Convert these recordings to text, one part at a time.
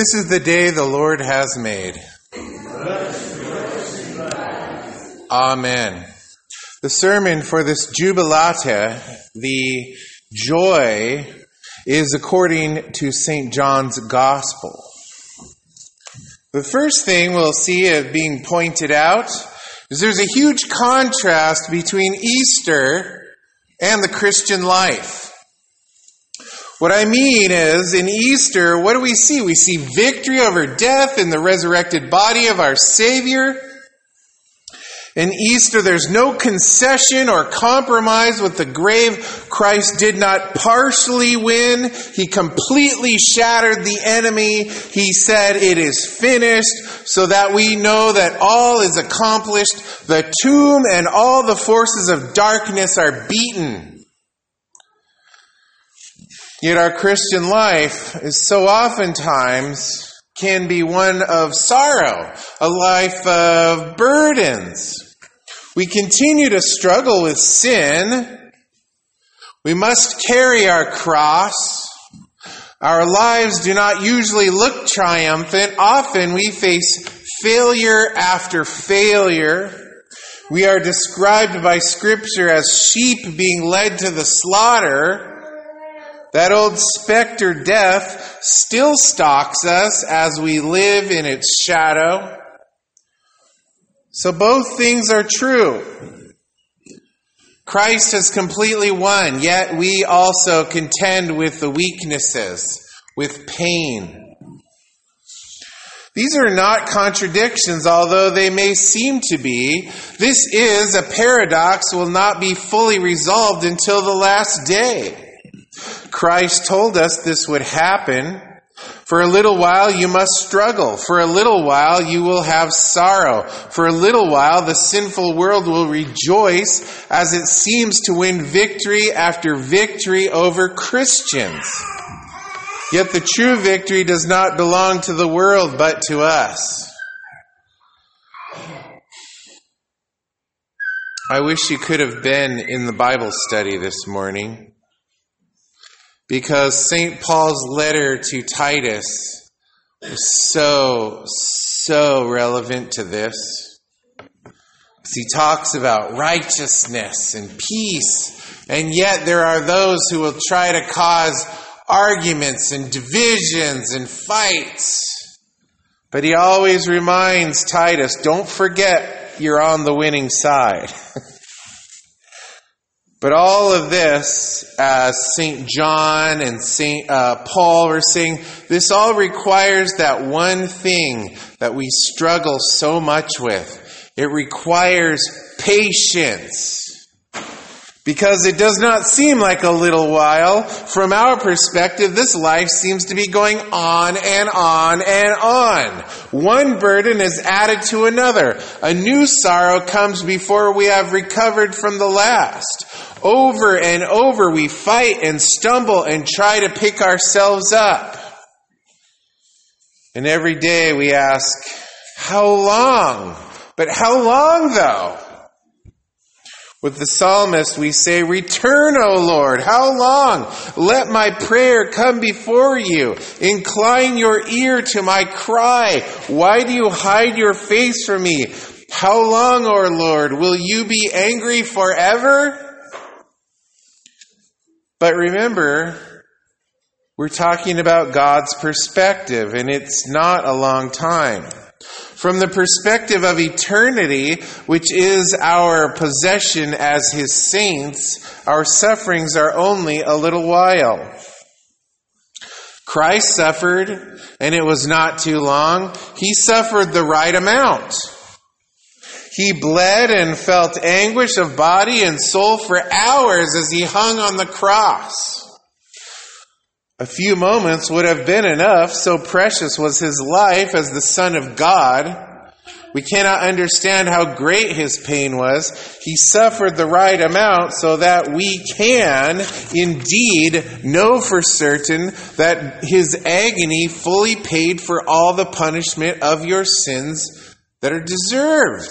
This is the day the Lord has made. Amen. The sermon for this Jubilate, the joy, is according to St. John's Gospel. The first thing we'll see it being pointed out is there's a huge contrast between Easter and the Christian life. What I mean is, in Easter, what do we see? We see victory over death in the resurrected body of our Savior. In Easter, there's no concession or compromise with the grave. Christ did not partially win. He completely shattered the enemy. He said, "It is finished," so that we know that all is accomplished. The tomb and all the forces of darkness are beaten. Yet our Christian life is so oftentimes can be one of sorrow, a life of burdens. We continue to struggle with sin. We must carry our cross. Our lives do not usually look triumphant. Often we face failure after failure. We are described by Scripture as sheep being led to the slaughter. That old specter death still stalks us as we live in its shadow. So both things are true. Christ has completely won, yet we also contend with the weaknesses, with pain. These are not contradictions, although they may seem to be. This is a paradox will not be fully resolved until the last day. Christ told us this would happen. For a little while you must struggle. For a little while you will have sorrow. For a little while the sinful world will rejoice as it seems to win victory after victory over Christians. Yet the true victory does not belong to the world but to us. I wish you could have been in the Bible study this morning, because St. Paul's letter to Titus is so relevant to this. Because he talks about righteousness and peace, and yet there are those who will try to cause arguments and divisions and fights. But he always reminds Titus, don't forget you're on the winning side. But all of this, as St. John and St. Paul were saying, this all requires that one thing that we struggle so much with. It requires patience. Because it does not seem like a little while. From our perspective, this life seems to be going on and on and on. One burden is added to another. A new sorrow comes before we have recovered from the last. Over and over we fight and stumble and try to pick ourselves up. And every day we ask, how long? But how long though? With the psalmist we say, return, O Lord, how long? Let my prayer come before you. Incline your ear to my cry. Why do you hide your face from me? How long, O Lord, will you be angry forever? But remember, we're talking about God's perspective, and it's not a long time. From the perspective of eternity, which is our possession as His saints, our sufferings are only a little while. Christ suffered, and it was not too long. He suffered the right amount. He bled and felt anguish of body and soul for hours as He hung on the cross. A few moments would have been enough, so precious was His life as the Son of God. We cannot understand how great His pain was. He suffered the right amount so that we can indeed know for certain that His agony fully paid for all the punishment of your sins that are deserved.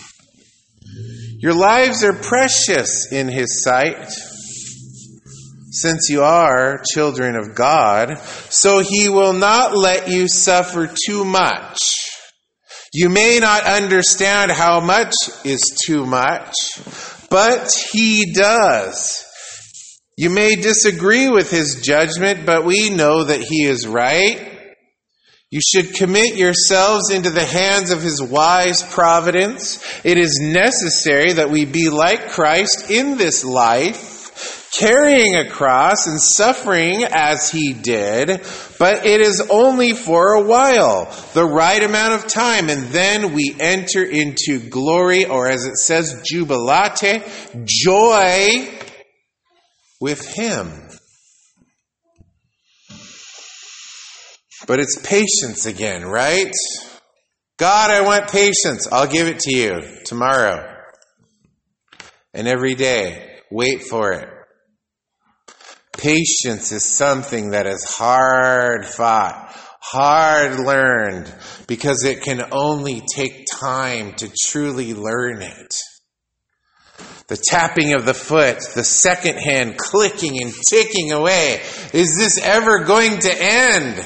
Your lives are precious in His sight. since you are children of God, so he will not let you suffer too much. You may not understand how much is too much, but he does. You may disagree with his judgment, but we know that he is right. You should commit yourselves into the hands of his wise providence. It is necessary that we be like Christ in this life, carrying a cross and suffering as he did, but it is only for a while, the right amount of time, and then we enter into glory, or as it says, jubilate, joy with him. But it's patience again, right? God, I want patience. I'll give it to you tomorrow. And every day, wait for it. Patience is something that is hard fought, hard learned, because it can only take time to truly learn it. The tapping of the foot, the second hand clicking and ticking away. Is this ever going to end?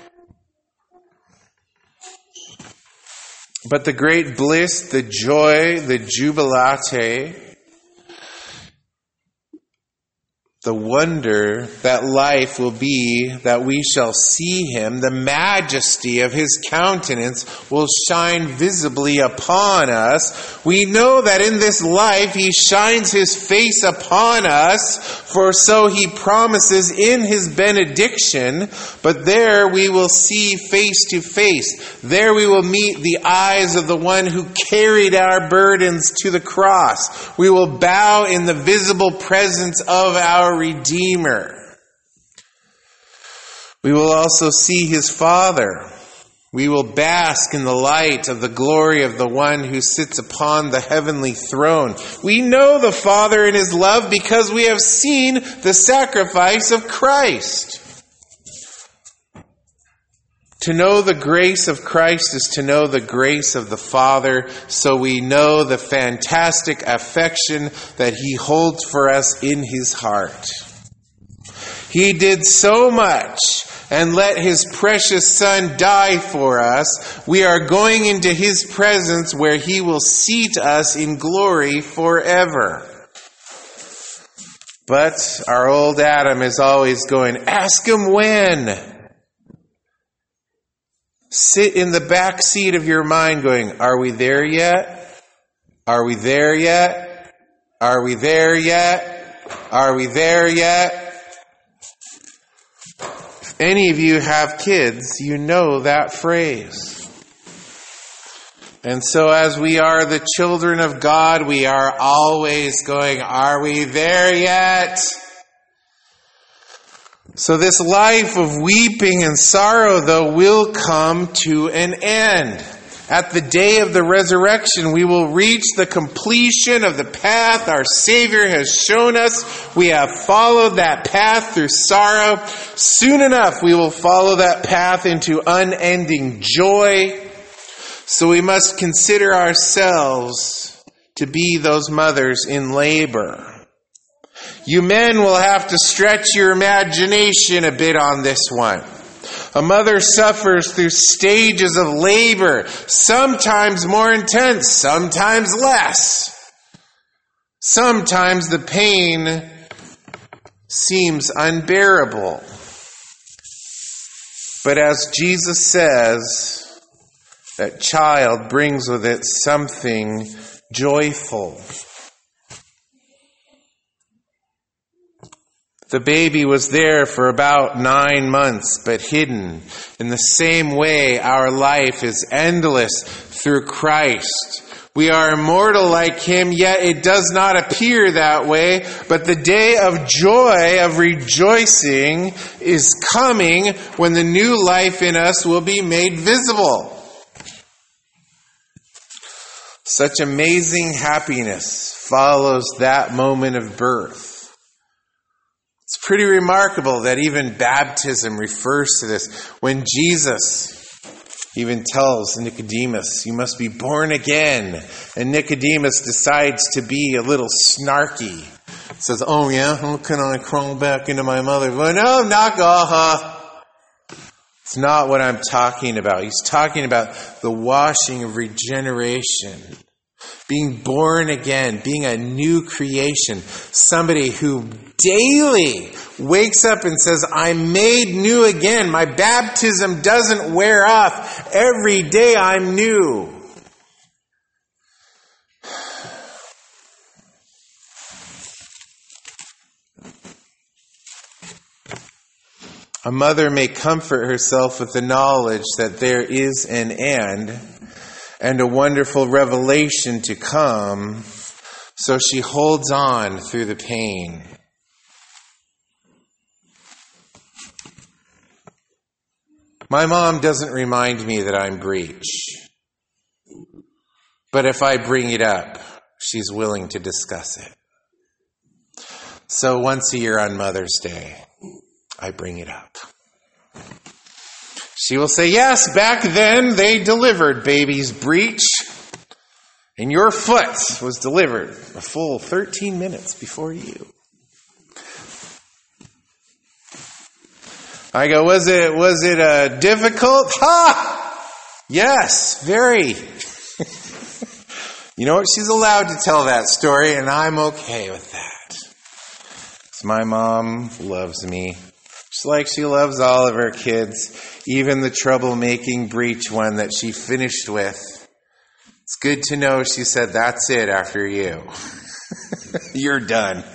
But the great bliss, the joy, the jubilate, the wonder that life will be, that we shall see him, the majesty of his countenance will shine visibly upon us. We know that in this life he shines his face upon us, for so he promises in his benediction, but there we will see face to face. There we will meet the eyes of the one who carried our burdens to the cross. We will bow in the visible presence of our Redeemer. We will also see his Father. We will bask in the light of the glory of the one who sits upon the heavenly throne. We know the Father in his love because we have seen the sacrifice of Christ. To know the grace of Christ is to know the grace of the Father, so we know the fantastic affection that he holds for us in his heart. He did so much and let his precious Son die for us. We are going into his presence where he will seat us in glory forever. But our old Adam is always going, ask him when. Sit in the back seat of your mind going, are we there yet? Are we there yet? Are we there yet? Are we there yet? If any of you have kids, you know that phrase. And so as we are the children of God, we are always going, are we there yet? So this life of weeping and sorrow, though, will come to an end. At the day of the resurrection, we will reach the completion of the path our Savior has shown us. We have followed that path through sorrow. Soon enough, we will follow that path into unending joy. So we must consider ourselves to be those mothers in labor. You men will have to stretch your imagination a bit on this one. A mother suffers through stages of labor, sometimes more intense, sometimes less. Sometimes the pain seems unbearable. But as Jesus says, that child brings with it something joyful. The baby was there for about 9 months, but hidden. In the same way, our life is endless through Christ. We are immortal like him, yet it does not appear that way. But the day of joy, of rejoicing, is coming when the new life in us will be made visible. Such amazing happiness follows that moment of birth. It's pretty remarkable that even baptism refers to this. When Jesus even tells Nicodemus, you must be born again. And Nicodemus decides to be a little snarky says, oh yeah, how can I crawl back into my mother? Well, no, knock off. It's not what I'm talking about. He's talking about the washing of regeneration. Being born again, being a new creation. Somebody who daily wakes up and says, I'm made new again. My baptism doesn't wear off. Every day I'm new. A mother may comfort herself with the knowledge that there is an end and a wonderful revelation to come, so she holds on through the pain. My mom doesn't remind me that I'm breech, but if I bring it up, she's willing to discuss it. So once a year on Mother's Day, I bring it up. She will say, yes, back then they delivered baby's breech, and your foot was delivered a full 13 minutes before you. I go, was it difficult? Ha! Yes, very. You know what? She's allowed to tell that story, and I'm okay with that. 'Cause my mom loves me. Just like she loves all of her kids, even the troublemaking breech one that she finished with. It's good to know she said, that's it after you. You're done.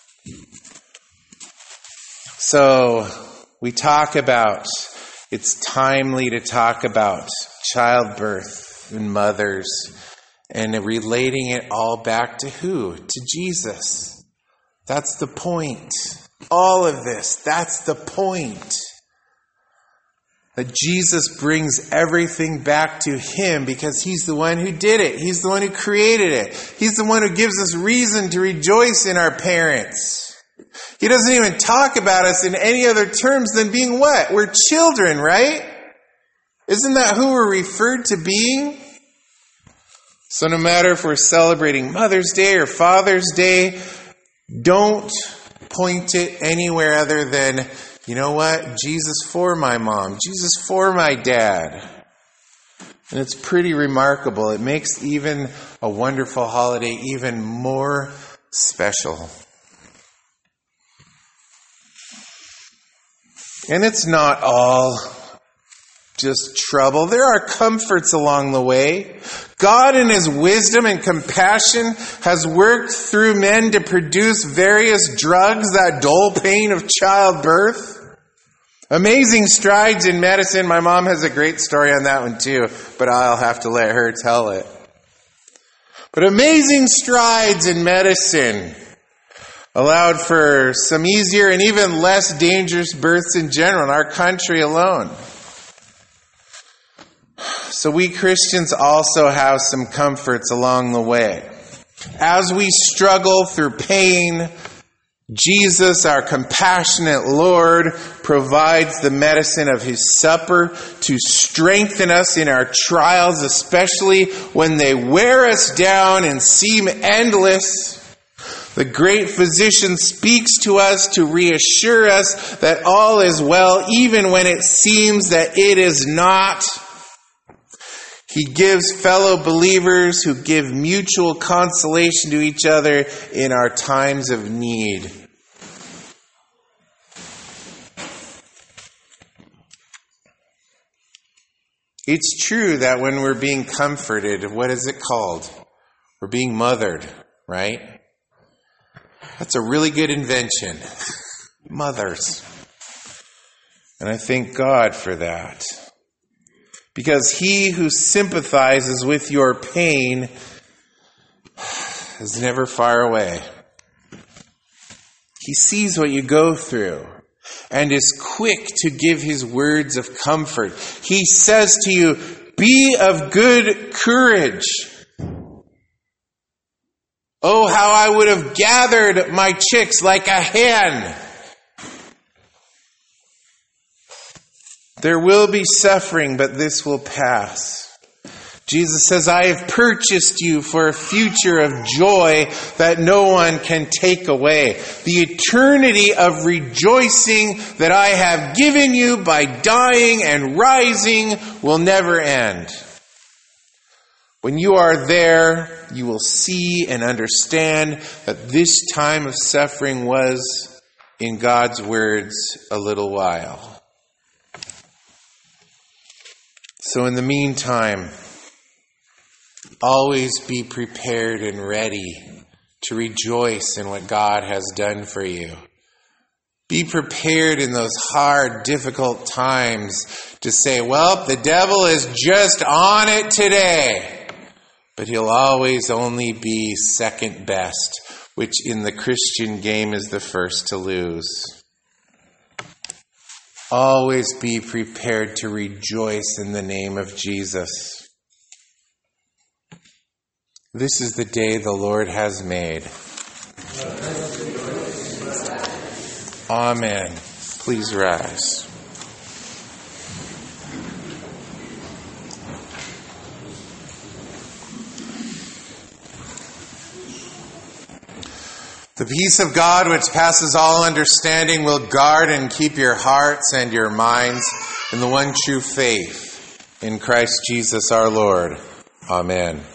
So we talk about, it's timely to talk about childbirth and mothers and relating it all back to who? To Jesus. That's the point. All of this, that's the point. That Jesus brings everything back to Him because He's the one who did it. He's the one who created it. He's the one who gives us reason to rejoice in our parents. He doesn't even talk about us in any other terms than being what? We're children, right? Isn't that who we're referred to being? So no matter if we're celebrating Mother's Day or Father's Day, don't point it anywhere other than, you know what? Jesus for my mom. Jesus for my dad. And it's pretty remarkable. It makes even a wonderful holiday even more special. And it's not all just trouble. There are comforts along the way. God in His wisdom and compassion has worked through men to produce various drugs that dull pain of childbirth. Amazing strides in medicine. My mom has a great story on that one too, but I'll have to let her tell it. But amazing strides in medicine allowed for some easier and even less dangerous births in general in our country alone. So we Christians also have some comforts along the way. As we struggle through pain, Jesus, our compassionate Lord, provides the medicine of His supper to strengthen us in our trials, especially when they wear us down and seem endless. The great physician speaks to us to reassure us that all is well, even when it seems that it is not. He gives fellow believers who give mutual consolation to each other in our times of need. It's true that when we're being comforted, what is it called? We're being mothered, right? That's a really good invention. Mothers. And I thank God for that. Because He who sympathizes with your pain is never far away. He sees what you go through and is quick to give His words of comfort. He says to you, be of good courage. Oh, how I would have gathered my chicks like a hen. There will be suffering, but this will pass. Jesus says, I have purchased you for a future of joy that no one can take away. The eternity of rejoicing that I have given you by dying and rising will never end. When you are there, you will see and understand that this time of suffering was, in God's words, a little while. So in the meantime, always be prepared and ready to rejoice in what God has done for you. Be prepared in those hard, difficult times to say, well, the devil is just on it today. But he'll always only be second best, which in the Christian game is the first to lose. Always be prepared to rejoice in the name of Jesus. This is the day the Lord has made. Amen. Please rise. The peace of God, which passes all understanding, will guard and keep your hearts and your minds in the one true faith, in Christ Jesus our Lord. Amen.